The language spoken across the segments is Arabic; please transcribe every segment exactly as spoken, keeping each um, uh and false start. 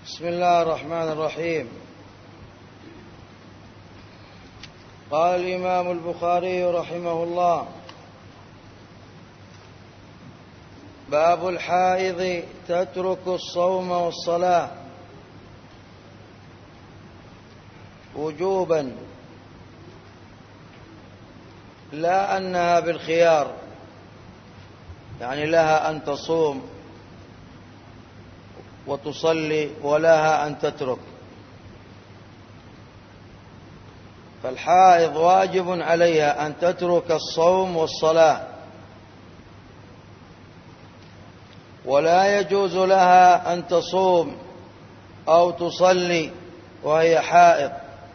بسم الله الرحمن الرحيم. قال الإمام البخاري رحمه الله: باب الحائض تترك الصوم والصلاة وجوبا، لا أنها بالخيار، يعني لها أن تصوم وتصلي ولها أن تترك. فالحائض واجب عليها أن تترك الصوم والصلاة، ولا يجوز لها أن تصوم أو تصلي وهي حائض،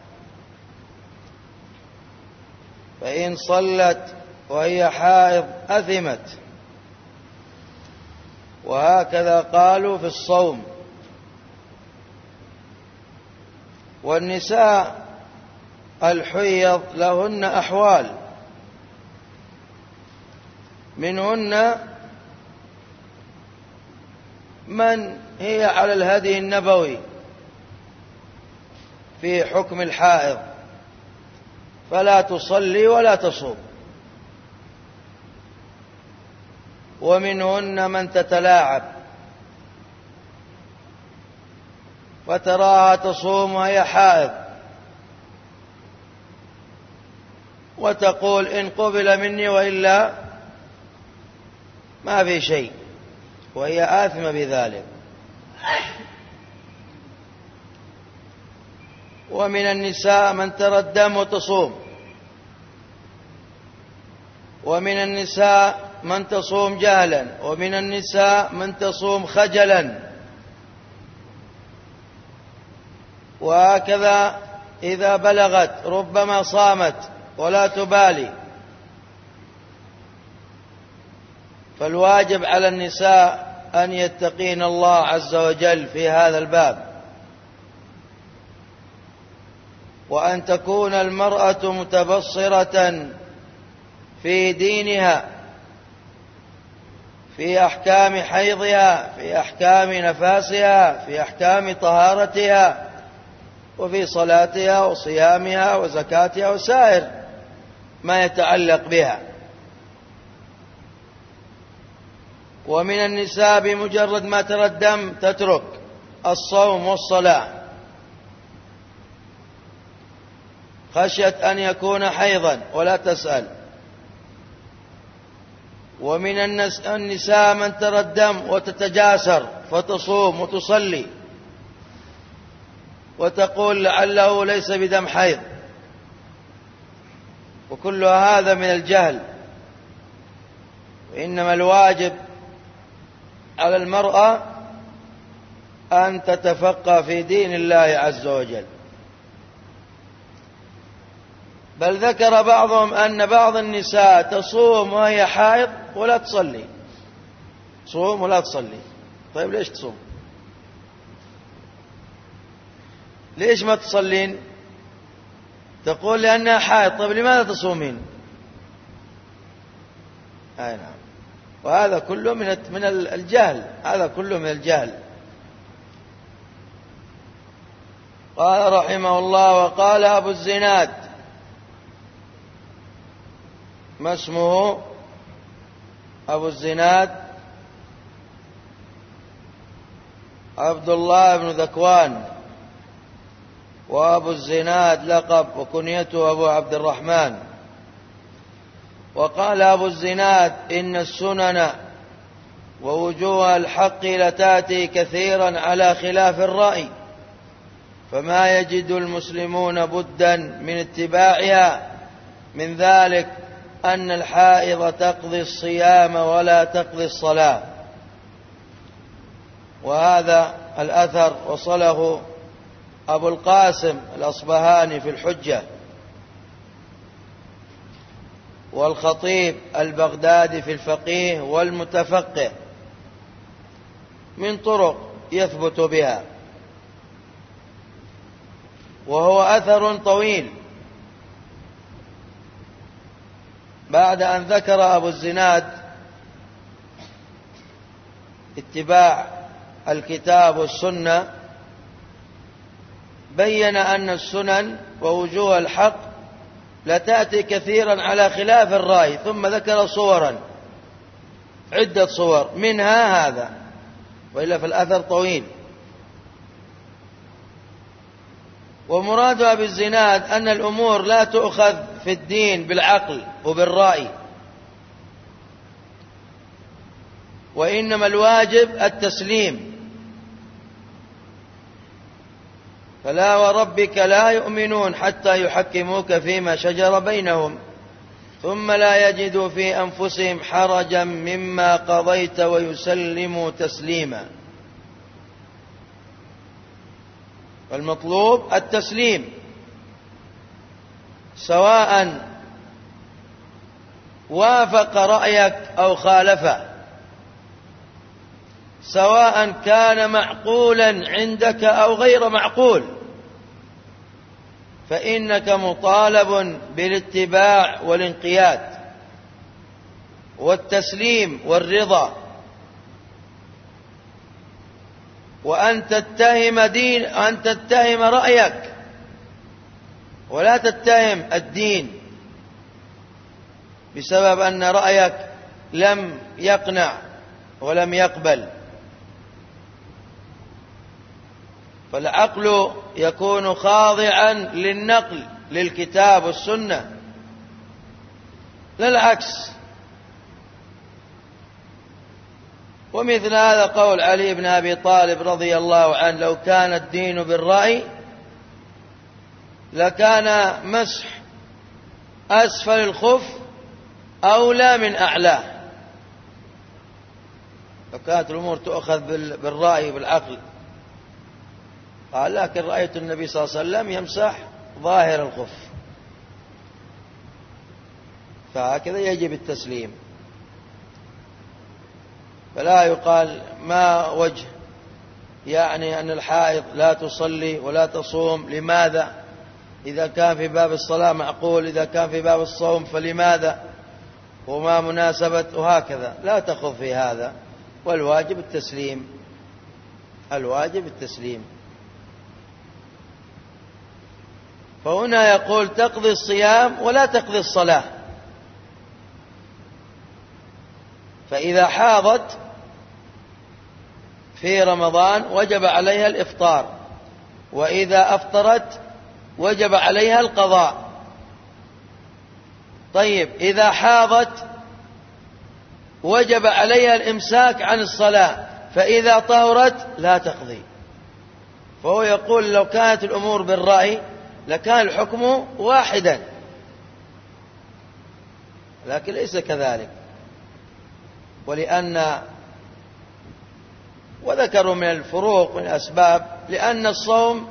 فإن صلت وهي حائض أثمت. وهكذا قالوا في الصوم. والنساء الحيض لهن أحوال، منهن من هي على الهدي النبوي في حكم الحائض، فلا تصلي ولا تصوم، ومنهن من تتلاعب فتراها تصوم وهي حائض وتقول إن قبل مني وإلا ما في شيء، وهي آثمة بذلك. ومن النساء من ترى الدم وتصوم، ومن النساء من تصوم جهلا، ومن النساء من تصوم خجلا. وهكذا إذا بلغت ربما صامت ولا تبالي. فالواجب على النساء أن يتقين الله عز وجل في هذا الباب، وأن تكون المرأة متبصرة في دينها، في أحكام حيضها، في أحكام نفاسها، في أحكام طهارتها، وفي صلاتها وصيامها وزكاتها وسائر ما يتعلق بها. ومن النساء بمجرد ما ترى الدم تترك الصوم والصلاة خشية أن يكون حيضا ولا تسأل. ومن النساء من ترى الدم وتتجاسر فتصوم وتصلي وتقول لعله ليس بدم حيض، وكل هذا من الجهل. وإنما الواجب على المرأة أن تتفقه في دين الله عز وجل. بل ذكر بعضهم أن بعض النساء تصوم وهي حائض ولا تصلي، تصوم ولا تصلي. طيب ليش تصوم؟ ليش ما تصلين؟ تقول لأنها حائض. طيب لماذا تصومين؟ أي نعم. وهذا كله من من الجهل، هذا كله من الجهل. قال رحمه الله: وقال أبو الزناد، ما اسمه أبو الزناد؟ عبد الله بن ذكوان، وأبو الزناد لقب وكنيته أبو عبد الرحمن. وقال أبو الزناد: إن السنن ووجوه الحق لتأتي كثيرا على خلاف الرأي، فما يجد المسلمون بدا من اتباعها. من ذلك أن الحائض تقضي الصيام ولا تقضي الصلاة. وهذا الأثر وصله أبو القاسم الأصبهاني في الحجة، والخطيب البغدادي في الفقيه والمتفقه، من طرق يثبت بها، وهو أثر طويل. بعد أن ذكر أبو الزناد اتباع الكتاب والسنة بين أن السنن ووجوه الحق لا تأتي كثيرا على خلاف الرأي، ثم ذكر صورا، عدة صور منها هذا، وإلا في الأثر طويل. ومرادها بالزناد أن الأمور لا تؤخذ في الدين بالعقل وبالرأي، وإنما الواجب التسليم. فلا وربك لا يؤمنون حتى يحكموك فيما شجر بينهم ثم لا يجدوا في أنفسهم حرجا مما قضيت ويسلموا تسليما. والمطلوب التسليم، سواء وافق رأيك أو خالفه، سواء كان معقولا عندك أو غير معقول، فإنك مطالب بالاتباع والانقياد والتسليم والرضا، وأن تتهم دين أن تتهم رأيك ولا تتهم الدين بسبب أن رأيك لم يقنع ولم يقبل. فالعقل يكون خاضعا للنقل للكتاب والسنة، لا العكس. ومثل هذا قول علي بن أبي طالب رضي الله عنه: لو كان الدين بالرأي لكان مسح أسفل الخف أولى من أعلاه. لو كانت الأمور تؤخذ بالرأي بالعقل. قال: لكن رأيت النبي صلى الله عليه وسلم يمسح ظاهر الخف، فهكذا يجب التسليم. فلا يقال ما وجه يعني أن الحائض لا تصلي ولا تصوم، لماذا؟ إذا كان في باب الصلاة معقول، إذا كان في باب الصوم فلماذا؟ وما مناسبة؟ وهكذا لا تخض في هذا. والواجب التسليم، الواجب التسليم. فهنا يقول: تقضي الصيام ولا تقضي الصلاة. فإذا حاضت في رمضان وجب عليها الإفطار، وإذا أفطرت وجب عليها القضاء. طيب، إذا حاضت وجب عليها الإمساك عن الصلاة، فإذا طهرت لا تقضي. فهو يقول: لو كانت الأمور بالرأي لكان الحكم واحدا، لكن ليس كذلك. ولأن وذكروا من الفروق من الأسباب، لأن الصوم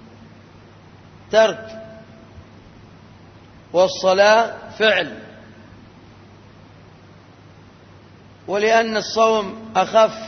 ترك والصلاة فعل، ولأن الصوم أخف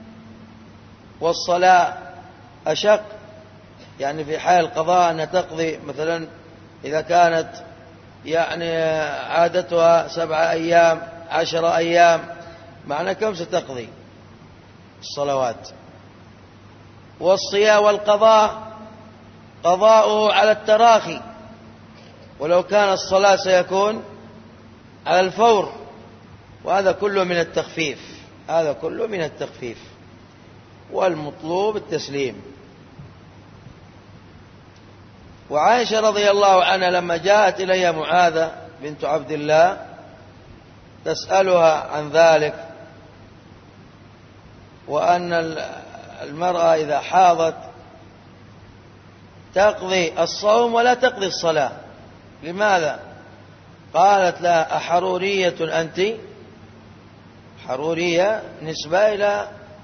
والصلاة أشق. يعني في حال القضاء أن تقضي مثلا إذا كانت يعني عادتها سبعة أيام عشر أيام، معنى كم ستقضي الصلوات؟ والصيام والقضاء قضاؤه على التراخي، ولو كان الصلاة سيكون على الفور. وهذا كله من التخفيف، هذا كله من التخفيف. والمطلوب التسليم. وعائشة رضي الله عنها لما جاءت إليها معاذة بنت عبد الله تسألها عن ذلك، وأن المرأة إذا حاضت تقضي الصوم ولا تقضي الصلاة، لماذا؟ قالت: لا، أحرورية أنت؟ حرورية نسبة إلى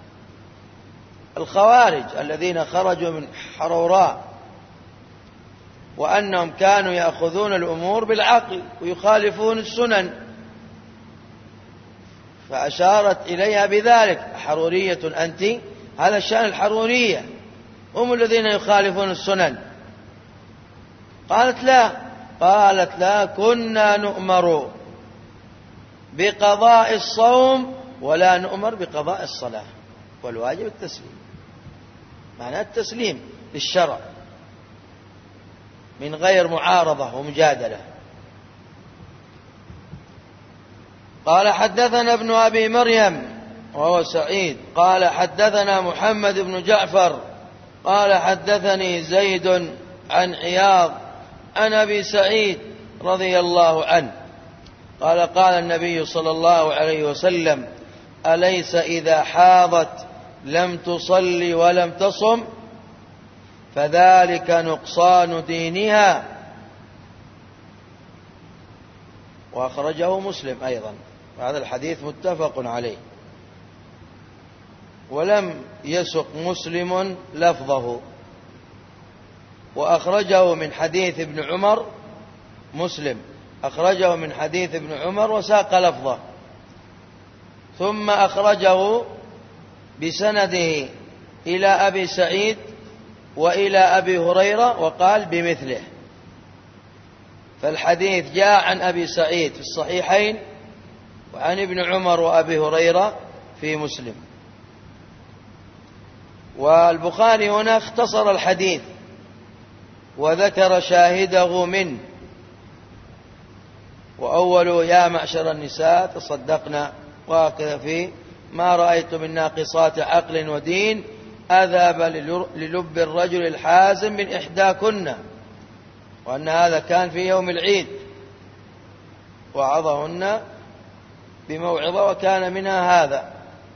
الخوارج الذين خرجوا من حروراء، وأنهم كانوا يأخذون الأمور بالعقل ويخالفون السنن، فأشارت إليها بذلك: حرورية أنت؟ هذا شأن الحرورية، هم الذين يخالفون السنن. قالت: لا. قالت: لا، كنا نؤمر بقضاء الصوم ولا نؤمر بقضاء الصلاة، والواجب التسليم. معنى التسليم للشرع. من غير معارضة ومجادلة. قال حدثنا ابن أبي مريم وهو سعيد قال حدثنا محمد بن جعفر قال حدثني زيد عن عياض عن أبي سعيد رضي الله عنه قال قال النبي صلى الله عليه وسلم: أليس إذا حاضت لم تصلي ولم تصم فذلك نقصان دينها. وأخرجه مسلم أيضا، هذا الحديث متفق عليه، ولم يسق مسلم لفظه، وأخرجه من حديث ابن عمر. مسلم أخرجه من حديث ابن عمر وساق لفظه، ثم أخرجه بسنده إلى أبي سعيد وإلى أبي هريرة وقال بمثله. فالحديث جاء عن أبي سعيد في الصحيحين وعن ابن عمر وأبي هريرة في مسلم. والبخاري هنا اختصر الحديث وذكر شاهده منه، وأول يا معشر النساء تصدقنا وهكذا فيه ما رأيت من ناقصات عقل ودين أذهب للب الرجل الحازم من إحداكن، وأن هذا كان في يوم العيد وعظهن بموعظة وكان منها هذا.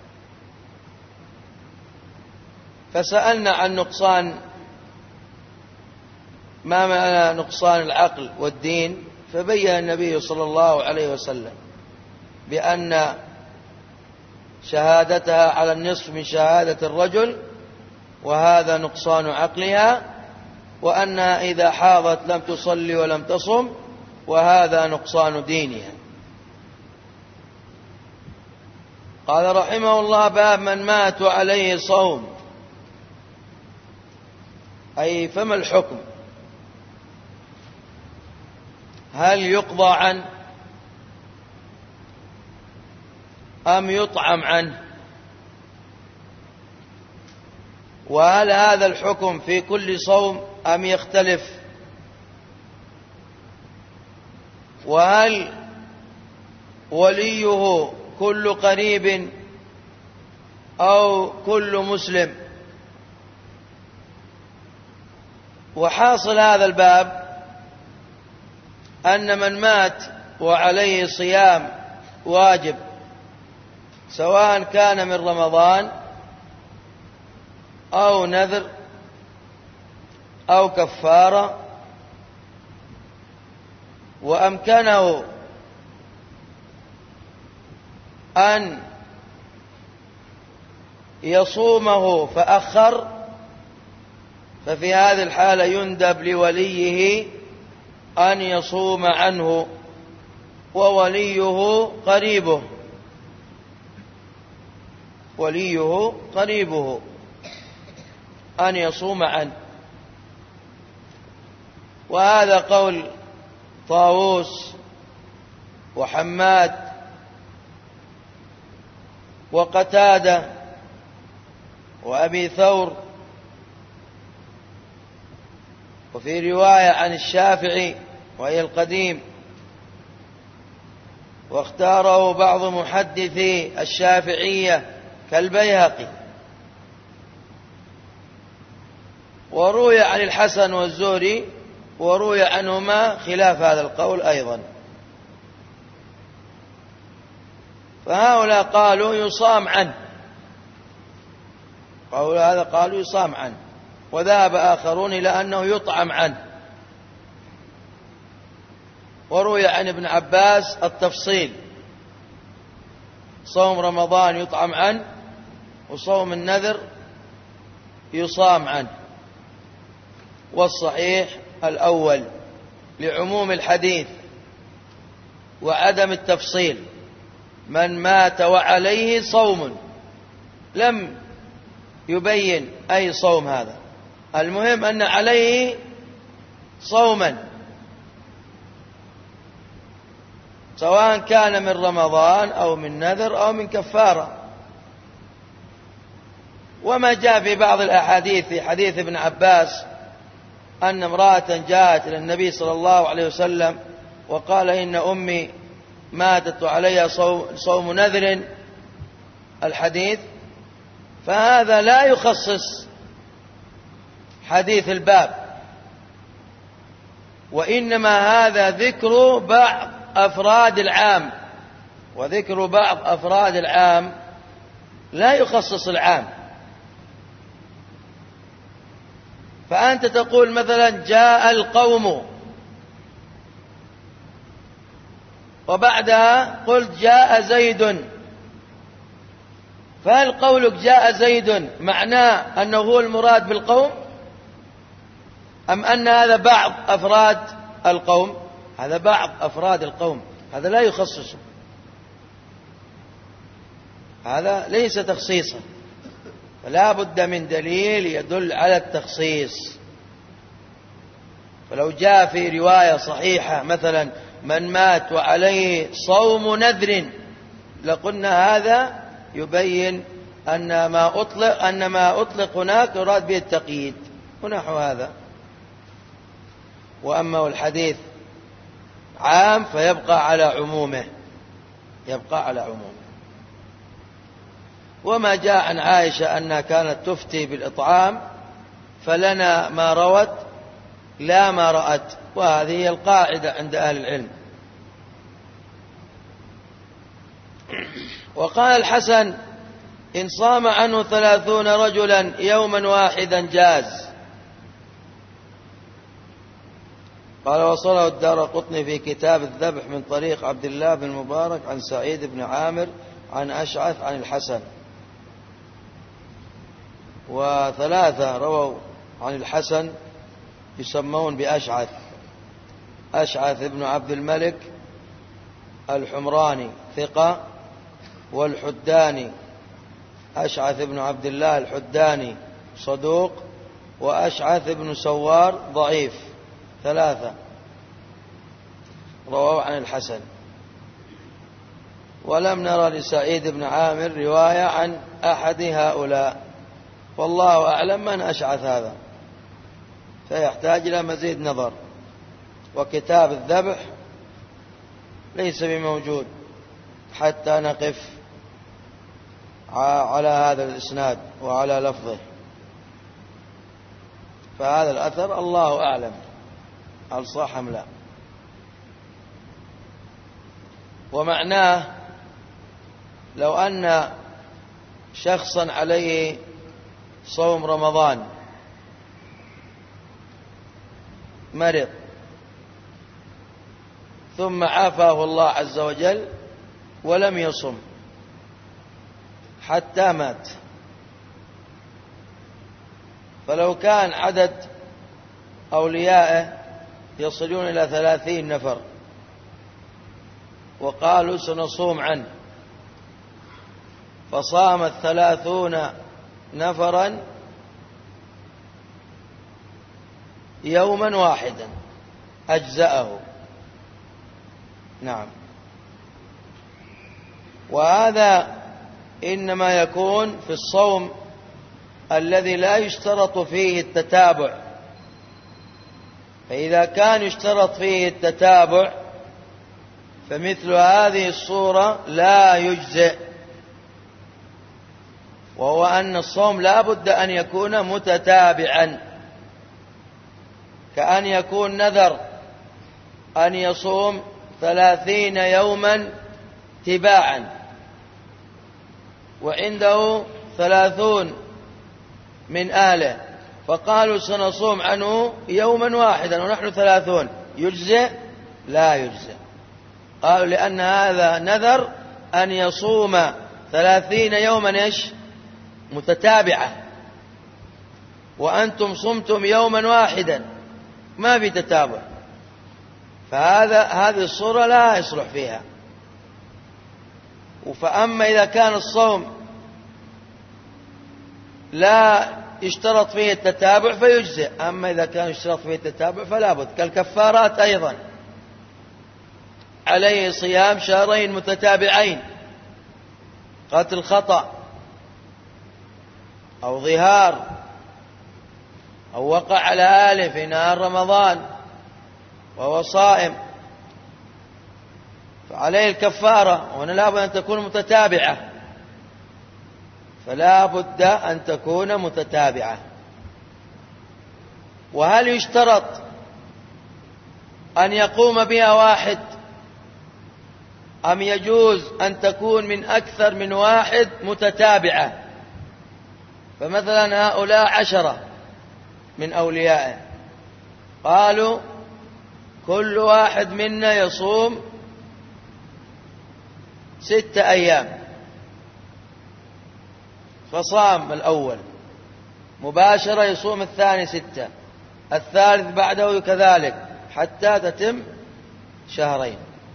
فسألنا عن نقصان، ما معنى نقصان العقل والدين؟ فبين النبي صلى الله عليه وسلم بأن شهادتها على النصف من شهادة الرجل، وهذا نقصان عقلها، وأنها إذا حاضت لم تصلي ولم تصم، وهذا نقصان دينها. قال رحمه الله: باب من مات عليه صوم، أي فما الحكم؟ هل يقضى عنه أم يطعم عنه؟ وهل هذا الحكم في كل صوم أم يختلف؟ وهل وليه كل قريب أو كل مسلم؟ وحاصل هذا الباب أن من مات وعليه صيام واجب سواء كان من رمضان أو نذر أو كفارة، وأمكنه أن يصومه فأخر، ففي هذه الحالة يندب لوليه أن يصوم عنه، ووليه قريبه وليه قريبه أن يصوم عنه. وهذا قول طاووس وحماد وقتادة وأبي ثور، وفي رواية عن الشافعي وهي القديم، واختاره بعض محدثي الشافعية كالبيهقي. وروي عن الحسن والزهري وروي عنهما خلاف هذا القول أيضا. فهؤلاء قالوا يصام عنه، قول هذا قالوا يصام عنه، وذهب آخرون إلى أنه يطعم عنه. وروي عن ابن عباس التفصيل: صوم رمضان يطعم عنه، وصوم النذر يصام عنه. والصحيح الأول لعموم الحديث وعدم التفصيل: من مات وعليه صوم، لم يبين أي صوم هذا، المهم أن عليه صوما سواء كان من رمضان أو من نذر أو من كفارة. وما جاء في بعض الأحاديث في حديث ابن عباس أن امرأة جاءت إلى النبي صلى الله عليه وسلم وقال إن أمي ماتت وعليها صوم نذر الحديث، فهذا لا يخصص حديث الباب، وإنما هذا ذكر بعض أفراد العام، وذكر بعض أفراد العام لا يخصص العام. فأنت تقول مثلا جاء القوم، وبعدها قلت جاء زيد، فهل قولك جاء زيد معناه أنه هو المراد بالقوم، أم أن هذا بعض أفراد القوم؟ هذا بعض أفراد القوم، هذا لا يخصصه، هذا ليس تخصيصا، فلا بد من دليل يدل على التخصيص. فلو جاء في رواية صحيحة مثلا من مات وعليه صوم نذر، لقلنا هذا يبين أن ما أطلق أن ما أطلق هناك يراد به التقييد ونحو هذا. وأما الحديث عام فيبقى على عمومه، يبقى على عمومه. وما جاء عن عائشة أنها كانت تفتي بالإطعام، فلنا ما روت لا ما رأت، وهذه هي القاعدة عند أهل العلم. وقال الحسن إن صام عنه ثلاثون رجلا يوما واحدا جاز. قال وصله الدارقطني في كتاب الذبح من طريق عبد الله بن مبارك عن سعيد بن عامر عن أشعث عن الحسن. وثلاثة رووا عن الحسن يسمون بأشعث: أشعث بن عبد الملك الحمراني ثقة، والحداني أشعث بن عبد الله الحداني صدوق، وأشعث بن سوار ضعيف. ثلاثة رووا عن الحسن. ولم نرى لسعيد بن عامر رواية عن أحد هؤلاء، والله أعلم من أشعث هذا، فيحتاج إلى مزيد نظر. وكتاب الذبح ليس بموجود حتى نقف على هذا الإسناد وعلى لفظه، فهذا الأثر الله أعلم هل صح أم لا. ومعناه لو أن شخصا عليه صوم رمضان مرض ثم عافاه الله عز وجل ولم يصم حتى مات، فلو كان عدد أوليائه يصلون إلى ثلاثين نفر وقالوا سنصوم عنه، فصام الثلاثون نفرا يوما واحدا أجزأه. نعم. وهذا إنما يكون في الصوم الذي لا يشترط فيه التتابع، فإذا كان يشترط فيه التتابع فمثل هذه الصورة لا يجزئ، وهو أن الصوم لا بد أن يكون متتابعا، كأن يكون نذر أن يصوم ثلاثين يوما تباعا وعنده ثلاثون من أهله فقالوا سنصوم عنه يوما واحدا ونحن ثلاثون، يجزئ؟ لا يجزئ. قالوا لأن هذا نذر أن يصوم ثلاثين يوما إيش متتابعة، وأنتم صمتم يوما واحدا ما في تتابع، فهذا هذه الصورة لا يصلح فيها. فأما إذا كان الصوم لا يشترط فيه التتابع فيجزئ، أما إذا كان يشترط فيه التتابع فلا بد، كالكفارات أيضا، عليه صيام شهرين متتابعين، قتل خطأ أو ظهار أو وقع على أهله في نهار رمضان وهو صائم فعليه الكفارة، وهنا لا بد أن تكون متتابعة، فلا بد أن تكون متتابعة. وهل يشترط أن يقوم بها واحد أم يجوز أن تكون من أكثر من واحد متتابعة؟ فمثلا هؤلاء عشرة من أوليائه قالوا كل واحد منا يصوم ستة أيام، فصام الأول مباشرة يصوم الثاني ستة، الثالث بعده كذلك حتى تتم شهرين،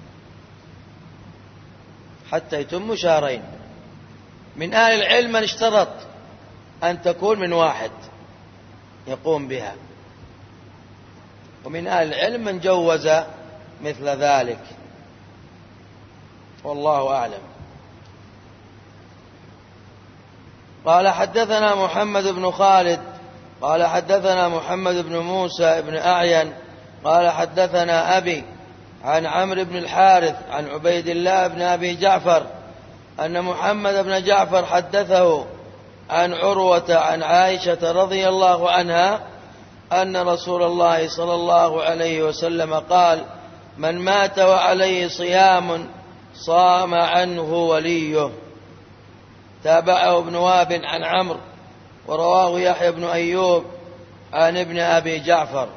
حتى يتم شهرين. من أهل العلم من اشترط أن تكون من واحد يقوم بها، ومن أهل العلم من جوز مثل ذلك، والله أعلم. قال حدثنا محمد بن خالد قال حدثنا محمد بن موسى بن أعين قال حدثنا أبي عن عمرو بن الحارث عن عبيد الله بن أبي جعفر أن محمد بن جعفر حدثه عن عروة عن عائشة رضي الله عنها أن رسول الله صلى الله عليه وسلم قال: من مات وعليه صيام صام عنه وليه. تابعه ابن وهب عن عمرو، ورواه يحيى بن أيوب عن ابن أبي جعفر.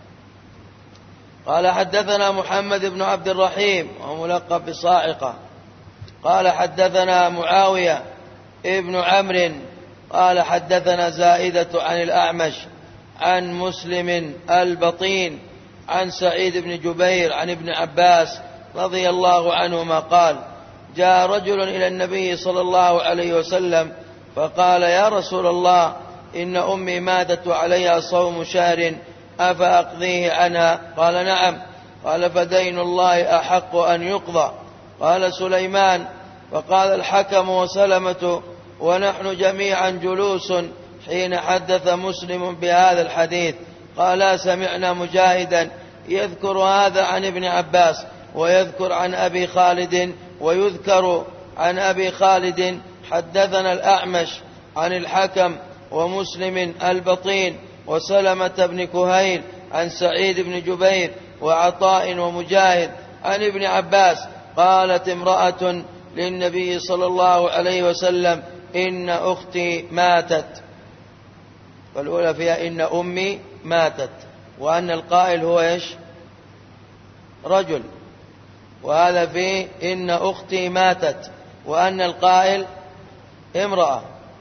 قال حدثنا محمد بن عبد الرحيم وملقب بصاعقة قال حدثنا معاوية ابن عمرو قال حدثنا زائدة عن الأعمش عن مسلم البطين عن سعيد بن جبير عن ابن عباس رضي الله عنهما قال: جاء رجل إلى النبي صلى الله عليه وسلم فقال: يا رسول الله، إن أمي ماتت وعليها صوم شهر أفأقضيه عنها؟ قال: نعم. قال: فدين الله أحق أن يقضى. قال سليمان: فقال الحكم وسلمة ونحن جميعا جلوس حين حدث مسلم بهذا الحديث. قال: سمعنا مجاهدا يذكر هذا عن ابن عباس، ويذكر عن أبي خالد ويذكر عن أبي خالد حدثنا الأعمش عن الحكم ومسلم البطين وسلمة بن كهيل عن سعيد بن جبير وعطاء ومجاهد عن ابن عباس قالت امرأة للنبي صلى الله عليه وسلم: إن أختي ماتت. فالأولى فيها إن أمي ماتت، وأن القائل هو إيش؟ رجل. وهذا فيه إن أختي ماتت، وأن القائل امرأة.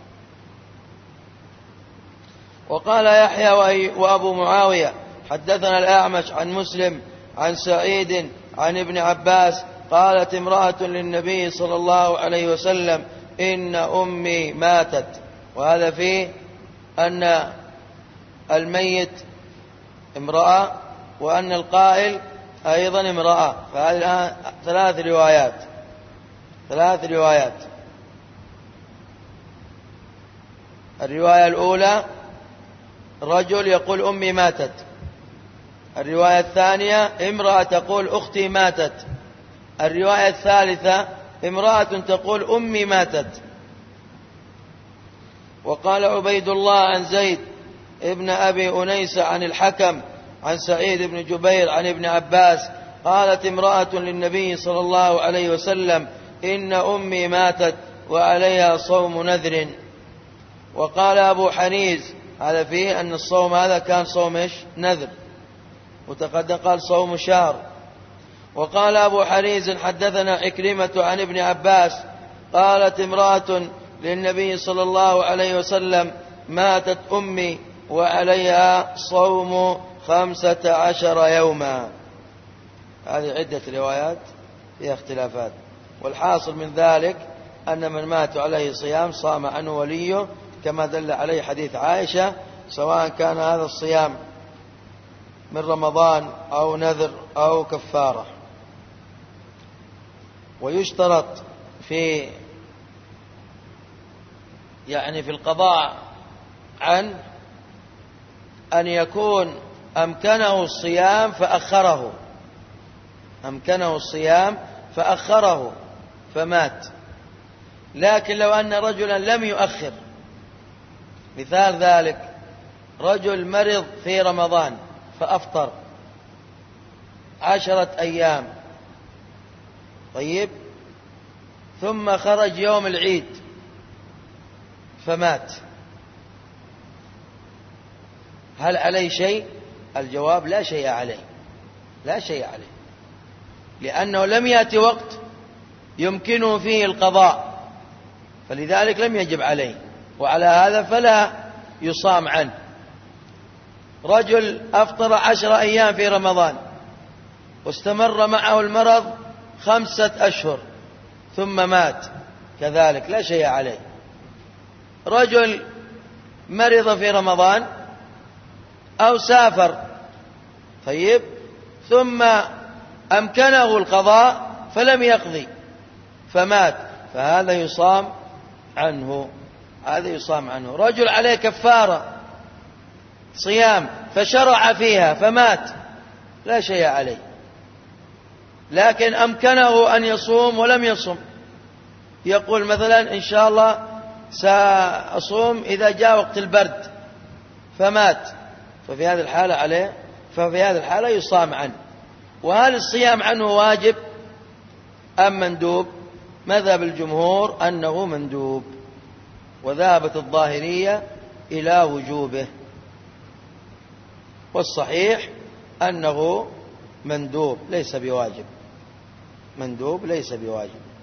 وقال يحيى وأبو معاوية حدثنا الأعمش عن مسلم عن سعيد عن ابن عباس قالت امرأة للنبي صلى الله عليه وسلم: إن أمي ماتت. وهذا فيه أن الميت امرأة، وأن القائل أيضا امرأة. فهذه الآن ثلاث روايات ثلاث روايات الرواية الأولى رجل يقول أمي ماتت، الرواية الثانية امرأة تقول أختي ماتت، الرواية الثالثة امرأة تقول أمي ماتت. وقال عبيد الله عن زيد ابن أبي أنيس عن الحكم عن سعيد بن جبير عن ابن عباس قالت امرأة للنبي صلى الله عليه وسلم: إن أمي ماتت وعليها صوم نذر. وقال أبو حنيز هذا فيه أن الصوم هذا كان صوم إيش؟ نذر، وتقدم قال صوم شهر. وقال أبو حنيز حدثنا عكرمة عن ابن عباس قالت امرأة للنبي صلى الله عليه وسلم: ماتت أمي وعليها صوم خمسة عشر يوما. هذه عدة روايات فيها اختلافات، والحاصل من ذلك أن من مات عليه صيام صام عنه وليه، كما دل عليه حديث عائشة، سواء كان هذا الصيام من رمضان أو نذر أو كفارة. ويشترط في يعني في القضاء عن أن يكون أمكنه الصيام فأخره أمكنه الصيام فأخره فمات. لكن لو أن رجلا لم يؤخر، مثال ذلك رجل مرض في رمضان فأفطر عشرة أيام، طيب، ثم خرج يوم العيد فمات، هل عليه شيء؟ الجواب لا شيء عليه، لا شيء عليه، لأنه لم يأتي وقت يمكنه فيه القضاء، فلذلك لم يجب عليه، وعلى هذا فلا يصام عنه. رجل أفطر عشر أيام في رمضان واستمر معه المرض خمسة أشهر ثم مات، كذلك لا شيء عليه. رجل مرض في رمضان أو سافر، طيب، ثم أمكنه القضاء فلم يقضي فمات، فهذا يصام عنه، هذا يصام عنه. رجل عليه كفارة صيام فشرع فيها فمات، لا شيء عليه، لكن أمكنه أن يصوم ولم يصم، يقول مثلا إن شاء الله سأصوم إذا جاء وقت البرد فمات، ففي هذه الحالة عليه ففي هذه الحالة يصام عنه. وهل الصيام عنه واجب أم مندوب؟ مذهب الجمهور أنه مندوب، وذهبت الظاهرية إلى وجوبه، والصحيح أنه مندوب ليس بواجب، مندوب ليس بواجب.